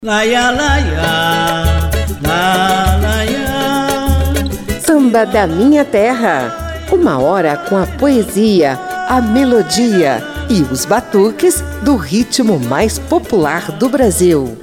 Laia, laia, la, laia. Samba da Minha Terra. Uma hora com a poesia, a melodia e os batuques do ritmo mais popular do Brasil.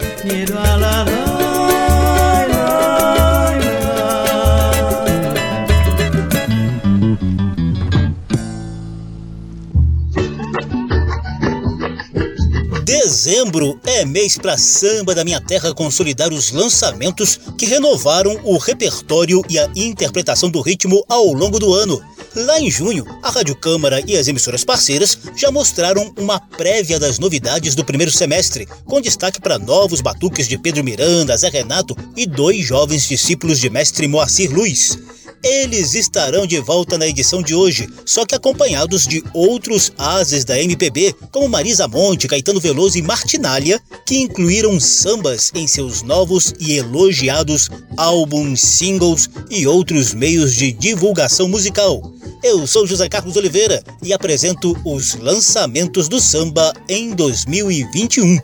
Dezembro é mês para Samba da Minha Terra consolidar os lançamentos que renovaram o repertório e a interpretação do ritmo ao longo do ano. Lá em junho, a Rádio Câmara e as emissoras parceiras já mostraram uma prévia das novidades do primeiro semestre, com destaque para novos batuques de Pedro Miranda, Zé Renato e 2 jovens discípulos de mestre Moacir Luiz. Eles estarão de volta na edição de hoje, só que acompanhados de outros ases da MPB, como Marisa Monte, Caetano Veloso e Martinália, que incluíram sambas em seus novos e elogiados álbuns, singles e outros meios de divulgação musical. Eu sou José Carlos Oliveira e apresento os lançamentos do samba em 2021.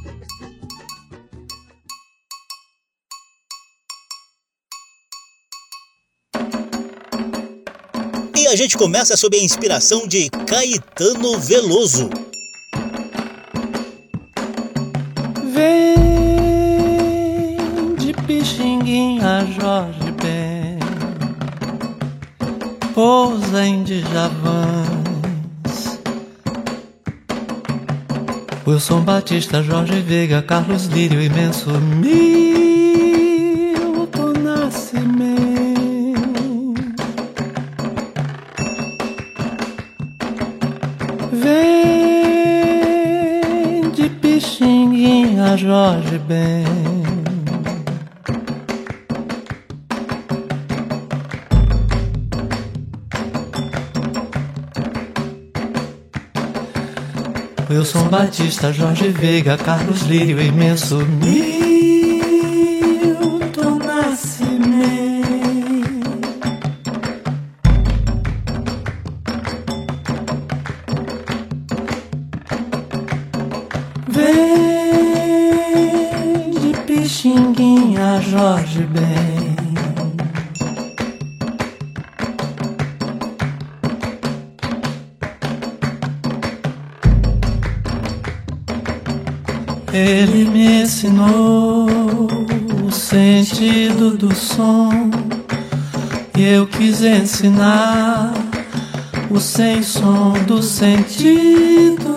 E a gente começa sob a inspiração de Caetano Veloso. Vem de Pixinguinha, Jorge Ben, pousa em Djavans, Wilson Batista, Jorge Veiga, Carlos Lírio, Imenso, Milton Nascimento. Vem de Pixinguinha, Jorge Ben, Wilson Batista, Jorge Veiga, Carlos Lírio, Imenso, Milton Nascimento. Vem de Pixinguinha, Jorge Ben, ele me ensinou o sentido do som e eu quis ensinar o sem som do sentido.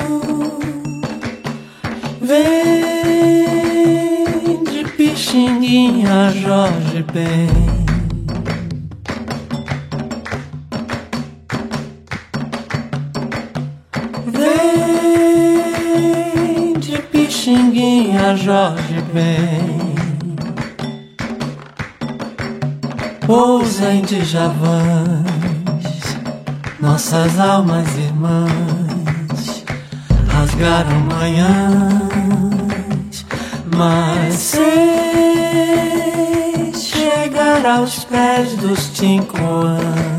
Vem de Pixinguinha, Jorge Ben, vem de Pixinguinha, Jorge Ben, pousa em Djavans, nossas almas irmãs rasgaram manhãs, mas sem chegar aos pés dos tincoãs.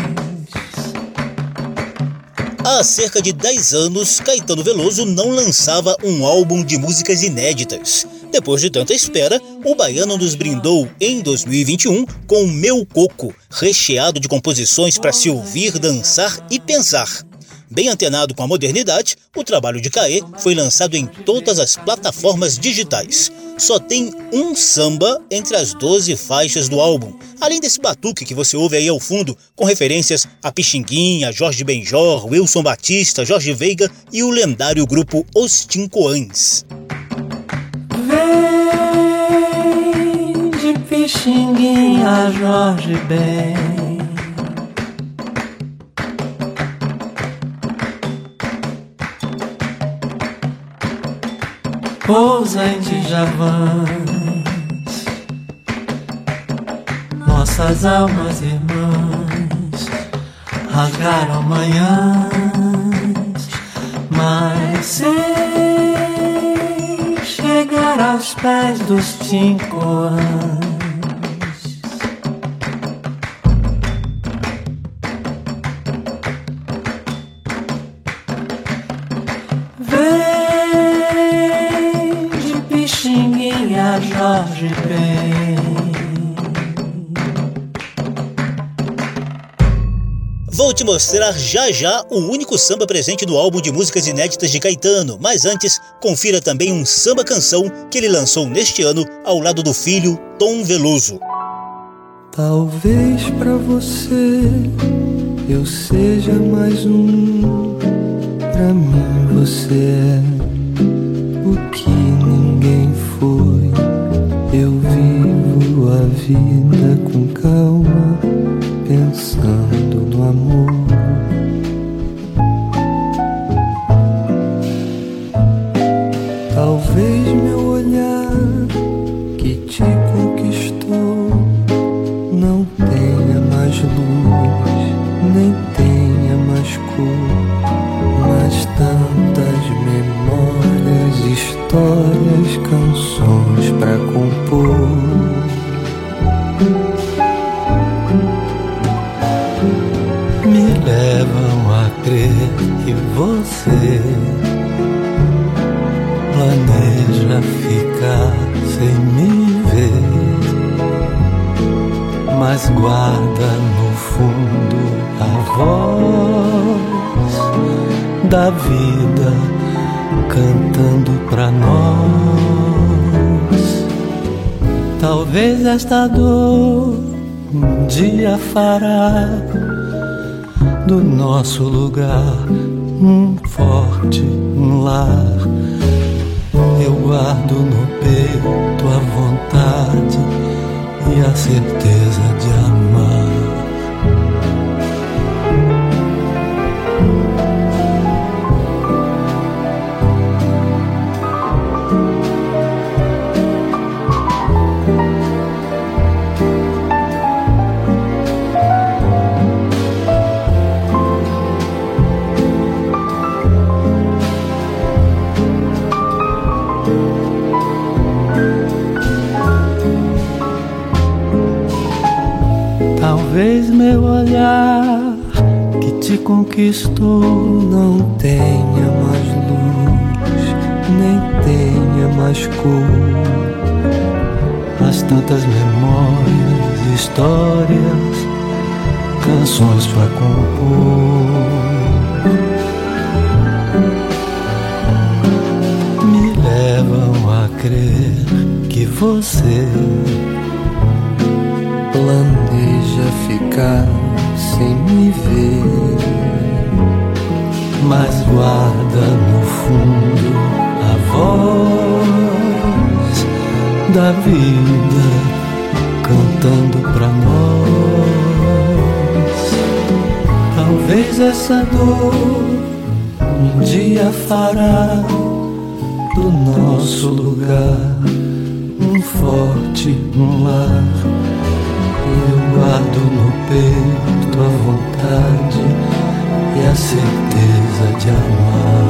Há cerca de 10 anos, Caetano Veloso não lançava um álbum de músicas inéditas. Depois de tanta espera, o baiano nos brindou em 2021 com Meu Coco, recheado de composições para se ouvir, dançar e pensar. Bem antenado com a modernidade, o trabalho de Caê foi lançado em todas as plataformas digitais. Só tem um samba entre as 12 faixas do álbum, além desse batuque que você ouve aí ao fundo, com referências a Pixinguinha, Jorge Benjor, Wilson Batista, Jorge Veiga e o lendário grupo Os Tincoãs. Vem de Pixinguinha, Jorge Ben, pousa em Djavans, nossas almas irmãs rasgaram manhãs, mas sem chegar aos pés dos tincoãs. venha Jorge Ben. Vou te mostrar já já o único samba presente no álbum de músicas inéditas de Caetano, mas antes, confira também um samba-canção que ele lançou neste ano ao lado do filho Tom Veloso. Talvez pra você eu seja mais um, pra mim você é o que ninguém foi. Eu vivo a vida com calma, pensando no amor. Talvez meu olhar que te conquistou não tenha mais luz, nem tenha mais cor, mas tantas memórias, histórias, canções pra compor. Me levam a crer que você planeja ficar sem me ver, mas guarda no fundo a voz da vida cantando pra nós. Talvez esta dor um dia fará do nosso lugar um forte lar. Eu guardo no peito a vontade e a certeza de amar. Talvez meu olhar que te conquistou não tenha mais luz, nem tenha mais cor, mas tantas memórias, histórias, canções pra compor. Me levam a crer que você planeja ficar sem me ver, mas guarda no fundo a voz da vida cantando pra nós. Talvez essa dor um dia fará do nosso lugar um forte lar. Eu guardo no peito a vontade e a certeza de amar.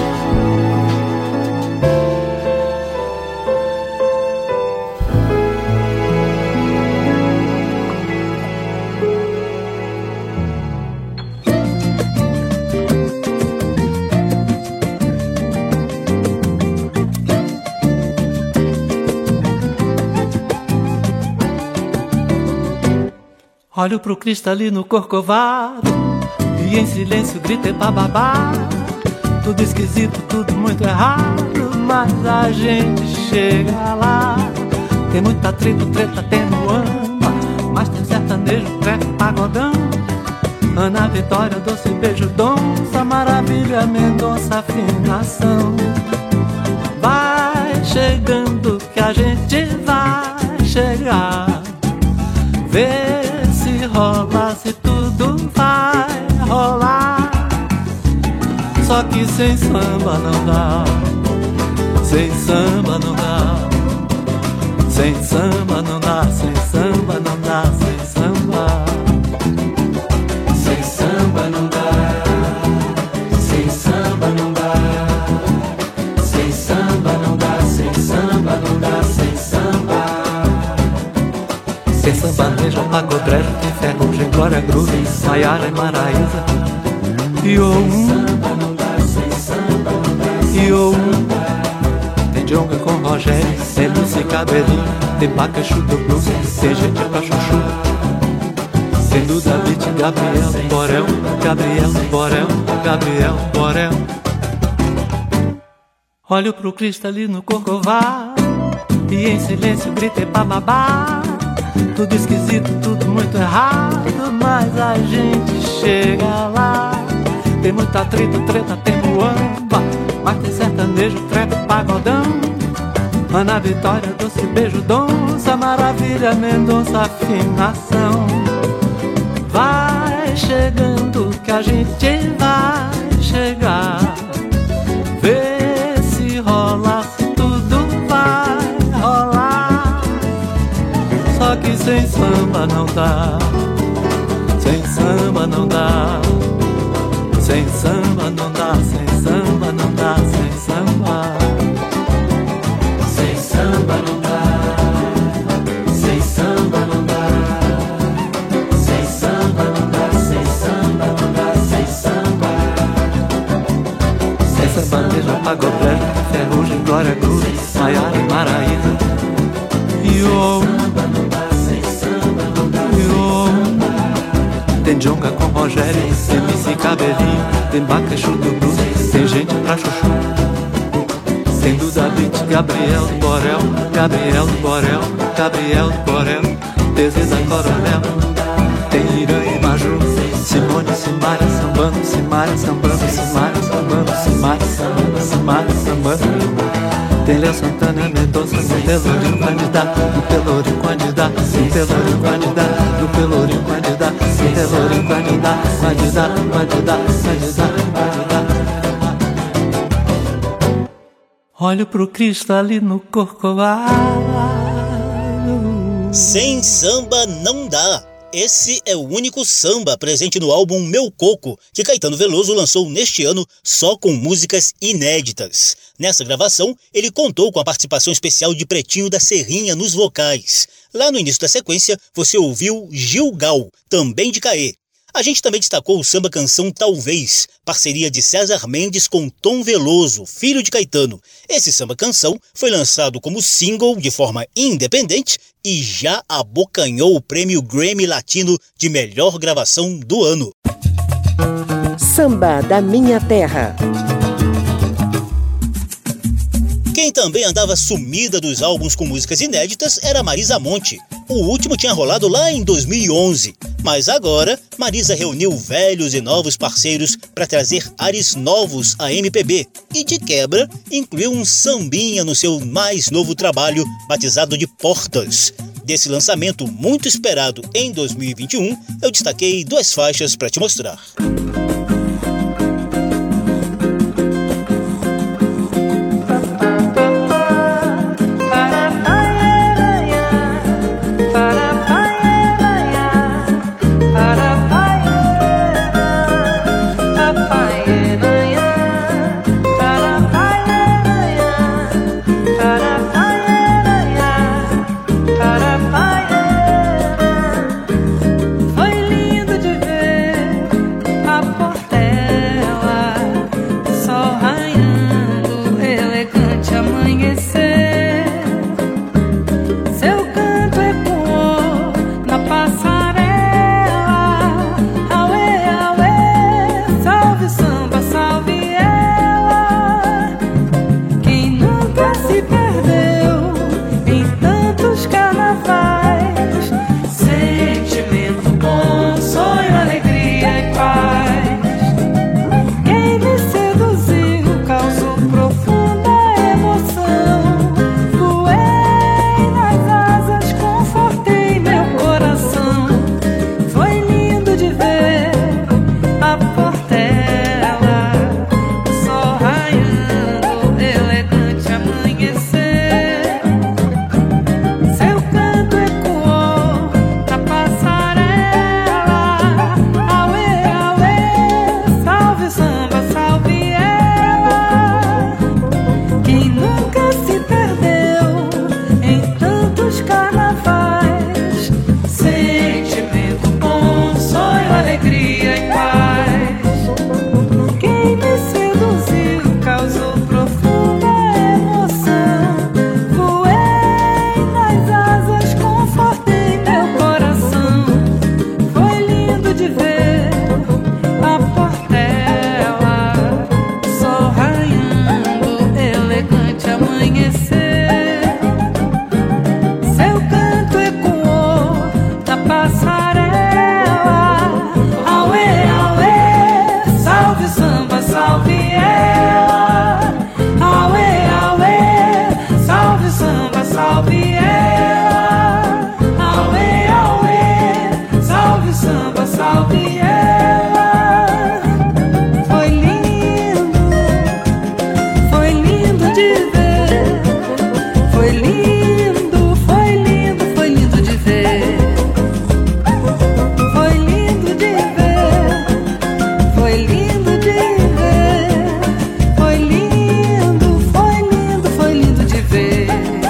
Olho pro cristalino corcovado e em silêncio gritei pra babá. Tudo esquisito, tudo muito errado, mas a gente chega lá. Tem muito atrito, treta, tem muamba, mas tem sertanejo, treco, pagodão. Ana Vitória, doce beijo, donça, maravilha, Mendonça, afinação. Vai chegando que a gente vai chegar. Vê se rola, se tudo vai rolar. Só que sem samba não dá, sem samba não dá, sem samba não dá, sem samba não dá, sem samba. Sem samba não dá, sem samba não dá, sem samba não dá, sem samba não dá, sem samba. Sem sertanejo, pagodrejo, tem ferro, tem glória, groove, Maiara e Maraísa. E o tem tem Djonga com Rogério, MC Cabelinho, tem Bacaxu do Blues, tem gente pra chuchu. Tem Duda Beat, Gabriel Borel, Gabriel Borel, Gabriel Borel. Olho pro cristalino Corcovado e em silêncio gritei pra babá. Tudo esquisito, tudo muito errado, mas a gente chega lá. Tem muita treta, tem muamba, mas tem sertanejo, trap, pagodão. Ana Vitória, doce beijo, donça, maravilha, Mendonça, afinação. Vai chegando que a gente vai chegar. Vê se rola, se tudo vai rolar. Só que sem samba não dá. Sem samba não dá. Sem samba não dá. Sem samba não dá. Sem samba. Sem samba não dá. Sem samba não dá. Sem samba não dá. Sem samba não dá. Sem samba. Sem sertanejo, pagodé, Ferrugem, Glória Groove, Maiara e Maraína. Tem Djonga com Rogério, MC Cabelinho, tem Bacaxu do Blues, tem gente pra chuchu. Tem Duda Beat, Gabriel Borel, Gabriel Borel, Gabriel Borel, Tezeza Coronel. Tem Irã e Maju, Simone, Simária, sambando, Simária, sambando, Simária, sambando, Simária, sambando, Simária, sambando. Tem Léo Santana, Mendonça, no Pelourinho candidato, no Pelourinho candidato, no Pelourinho candidato, no Pelourinho candidato, no Pelourinho candidato, candidato, candidato, candidato, candidato. Olho pro cristalino Corcovado. Sem samba não dá. Esse é o único samba presente no álbum Meu Coco, que Caetano Veloso lançou neste ano só com músicas inéditas. Nessa gravação, ele contou com a participação especial de Pretinho da Serrinha nos vocais. Lá no início da sequência, você ouviu Gil Gal, também de Caê. A gente também destacou o samba canção Talvez, parceria de César Mendes com Tom Veloso, filho de Caetano. Esse samba canção foi lançado como single de forma independente e já abocanhou o prêmio Grammy Latino de melhor gravação do ano. Samba da Minha Terra. Quem também andava sumida dos álbuns com músicas inéditas era Marisa Monte. O último tinha rolado lá em 2011. Mas agora, Marisa reuniu velhos e novos parceiros para trazer ares novos à MPB. E de quebra, incluiu um sambinha no seu mais novo trabalho, batizado de Portas. Desse lançamento muito esperado em 2021, eu destaquei 2 faixas para te mostrar. Foi lindo de ver salve ela, auê, auê, salve o samba, salve ela. Foi lindo de ver, foi lindo, foi lindo, foi lindo de ver. Foi lindo de ver, foi lindo de ver, foi lindo, foi lindo, foi lindo de ver.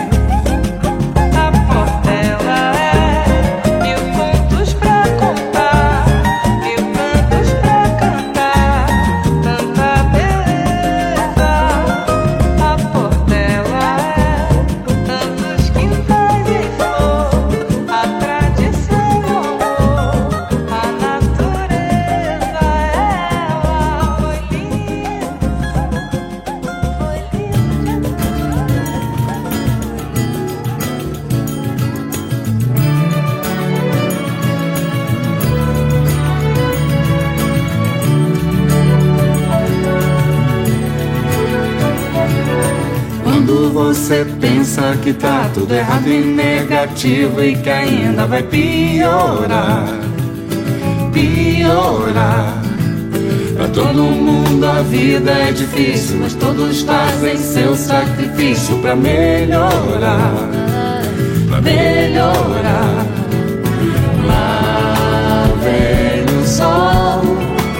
A Portela é mil contos pra contar, mil cantos pra cantar, tanta beleza. A Portela é tantos quintais de flor, a tradição e o amor, a natureza. Ela foi linda, foi linda. Quando você pensa que tá tudo errado e negativo e que ainda vai piorar, piorar. Pra todo mundo a vida é difícil, mas todos fazem seu sacrifício pra melhorar, pra melhorar. Lá vem o sol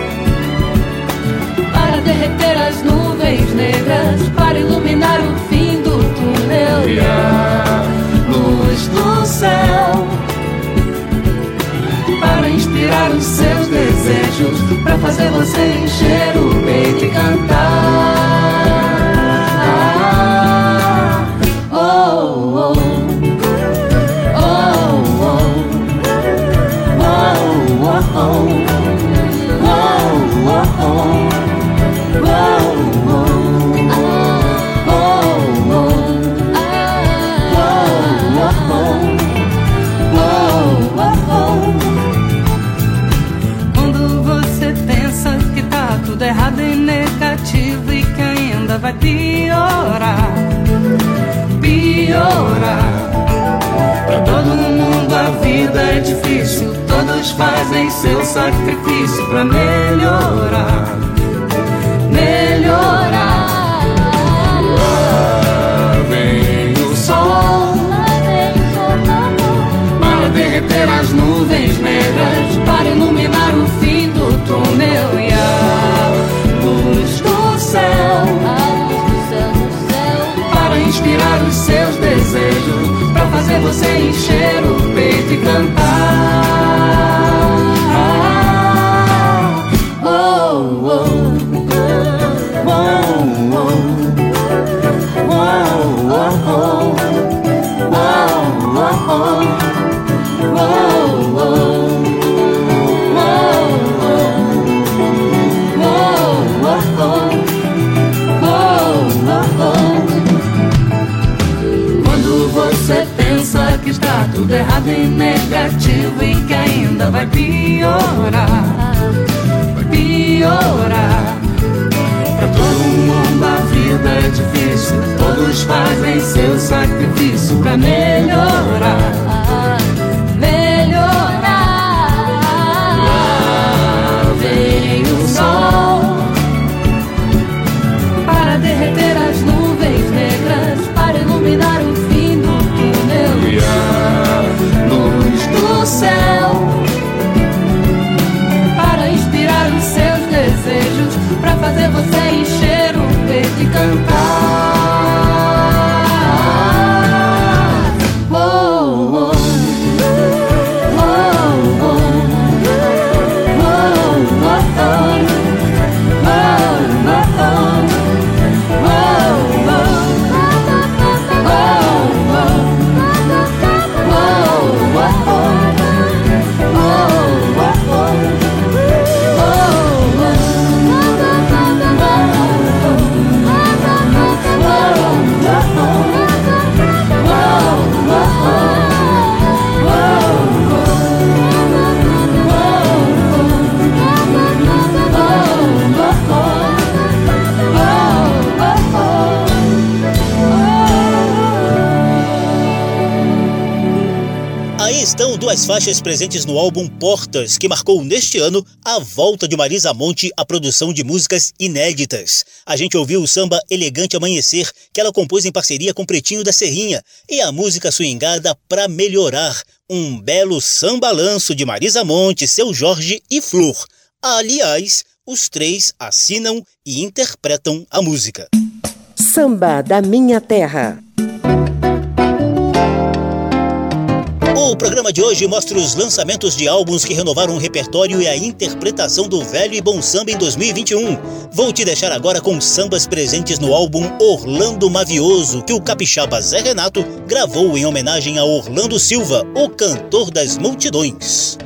para derreter as nuvens negras, para iluminar o fim do túnel e a luz do céu, para inspirar os seus desejos, para fazer você encher o peito e cantar. Oh, oh, oh, oh, oh, oh, oh, oh. Quando você pensa que tá tudo errado e negativo e que ainda vai piorar, piorar. Pra todo mundo a vida é difícil, todos fazem seu sacrifício pra melhorar, melhorar. Lá vem o sol para derreter as nuvens negras, para iluminar o fim do túnel e a luz do céu, para inspirar os seus desejos, para fazer você encher o peito e cantar. Quando você pensa que está tudo errado e negativo e que ainda vai piorar, vai piorar. Pra todo mundo a vida é difícil, todos fazem seu sacrifício pra melhorar, melhorar. Lá vem o sol para derreter as nuvens negras, para iluminar o fim do túnel e a luz do céu, para inspirar os seus desejos, pra fazer você encher o peito e cantar. estão duas faixas presentes no álbum Portas, que marcou neste ano a volta de Marisa Monte à produção de músicas inéditas. A gente ouviu o samba Elegante Amanhecer, que ela compôs em parceria com Pretinho da Serrinha, e a música swingada Pra Melhorar, um belo samba-lanço de Marisa Monte, Seu Jorge e Flor. Aliás, os três assinam e interpretam a música. Samba da Minha Terra. O programa de hoje mostra os lançamentos de álbuns que renovaram o repertório e a interpretação do velho e bom samba em 2021. Vou te deixar agora com sambas presentes no álbum Orlando Mavioso, que o capixaba Zé Renato gravou em homenagem a Orlando Silva, o cantor das multidões.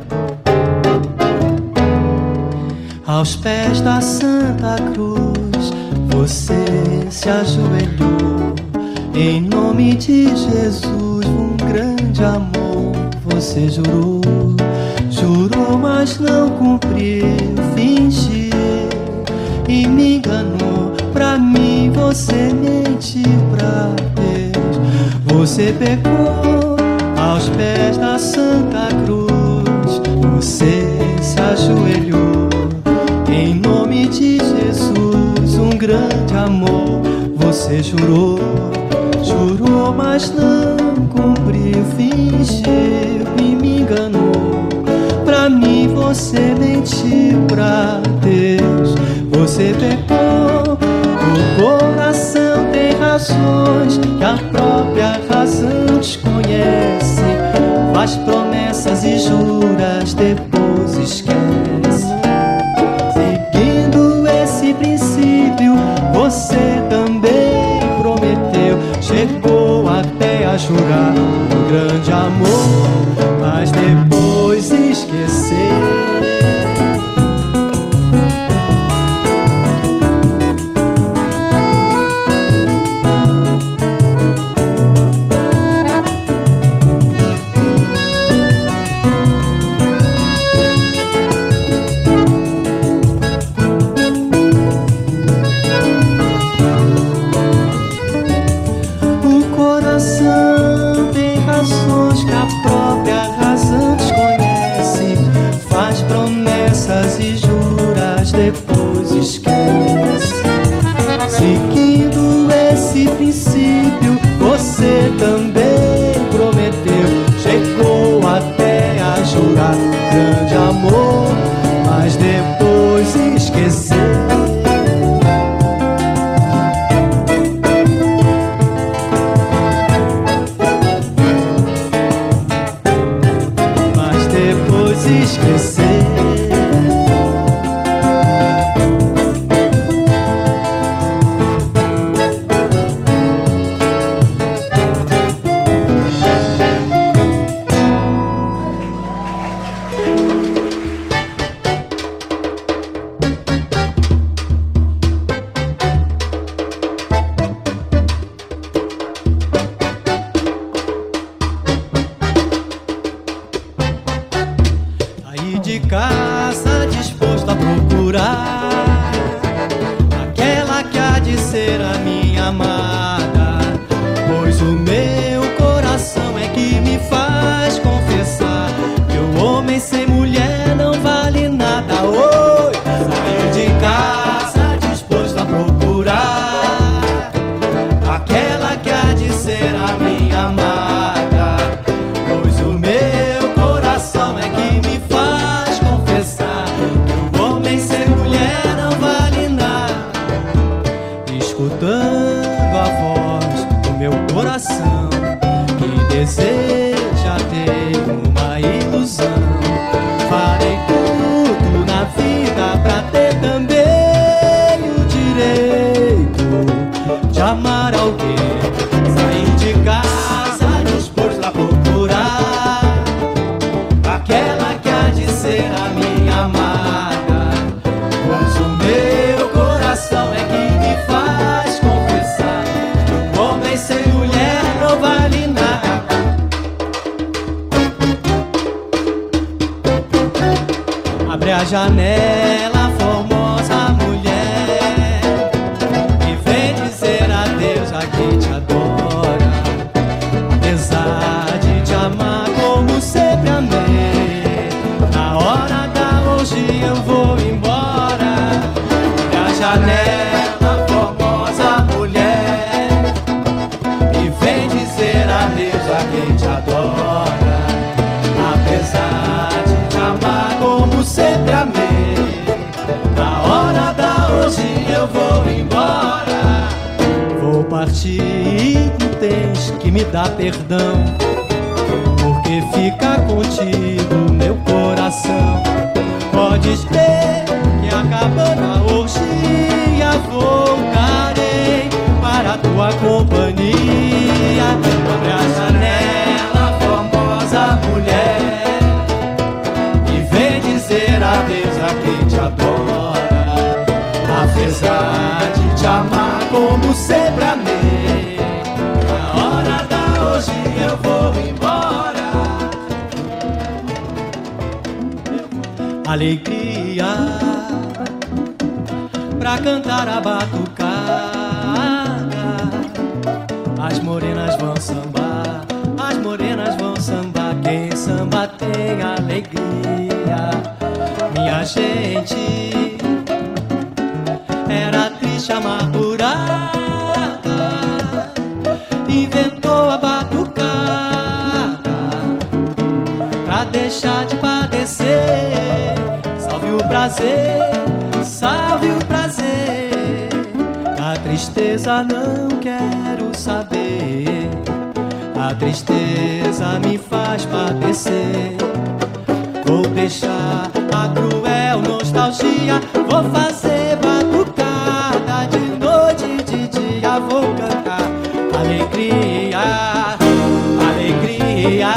Aos pés da Santa Cruz, você se ajoelhou. Em nome de Jesus, um grande amor você jurou. Jurou, mas não cumpriu, fingiu e me enganou. Pra mim você mentiu, pra Deus você pecou. Aos pés da Santa Cruz, você se ajoelhou. Em nome de Jesus, um grande amor você jurou. Jurou, mas não cumpriu, fingiu e me enganou. Pra mim você mentiu, pra Deus você pecou. O coração tem razões que a própria razão desconhece. Faz promessas e juras, depois esquece. Seguindo esse princípio, você também prometeu. Chegou até a jurar um grande amor, mas depois esqueceu. Depois esquece. Seguindo esse princípio, você também prometeu. Chegou até a jurar grande amor, mas depois esqueceu. Mas depois esqueceu. Janela, formosa mulher, que vem dizer adeus a quem te adora. Apesar de te amar como sempre adora, apesar de te amar como sempre amei. Na hora da hoje eu vou embora, vou partir e tu tens que me dar perdão, porque fica contigo meu coração. Podes ter que acabando a orgia, voltarei para a tua companhia. Abre a janela, formosa mulher, e vem dizer adeus a quem te adora, apesar de te amar como sempre amei. Na hora da hoje eu vou embora. Alegria pra cantar a batucada, as morenas vão sambar, as morenas vão sambar. Quem samba tem alegria. Minha gente era triste, amargurada, inventou a batucada pra deixar de padecer. Salve o prazer, salve o prazer. A tristeza não quero saber, a tristeza me faz padecer. Vou deixar a cruel nostalgia, vou fazer batucada de noite e de dia. Vou cantar alegria, alegria,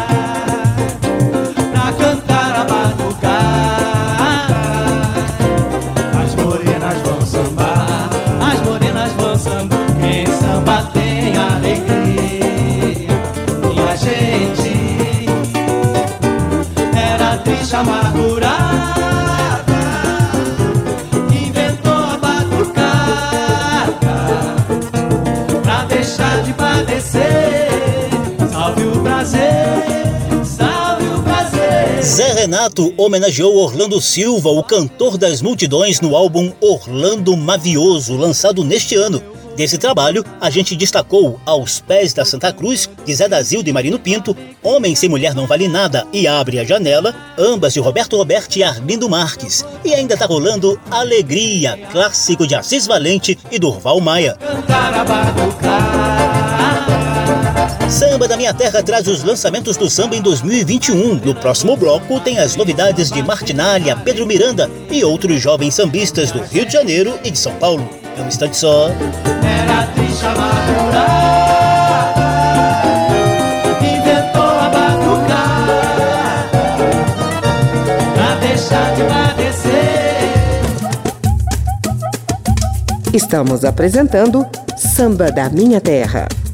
pra cantar a batucada. As morenas vão sambar, as morenas vão sambar. Quem samba tem alegria. Minha gente era triste, amargurada, inventou a batucada pra deixar de padecer. Salve o prazer, salve o prazer. Zé Renato homenageou Orlando Silva, o cantor das multidões, no álbum Orlando Mavioso, lançado neste ano. Desse trabalho, a gente destacou Aos Pés da Santa Cruz, de Zé da Zilda e Marino Pinto, Homem Sem Mulher Não Vale Nada e Abre a Janela, ambas de Roberto Roberto e Arlindo Marques. E ainda tá rolando Alegria, clássico de Assis Valente e Durval Maia. Samba da Minha Terra traz os lançamentos do samba em 2021. No próximo bloco tem as novidades de Martinália, Pedro Miranda e outros jovens sambistas do Rio de Janeiro e de São Paulo. É um instante só. Era triste, amargurada, inventou a batucada pra deixar de padecer. Estamos apresentando Samba da Minha Terra.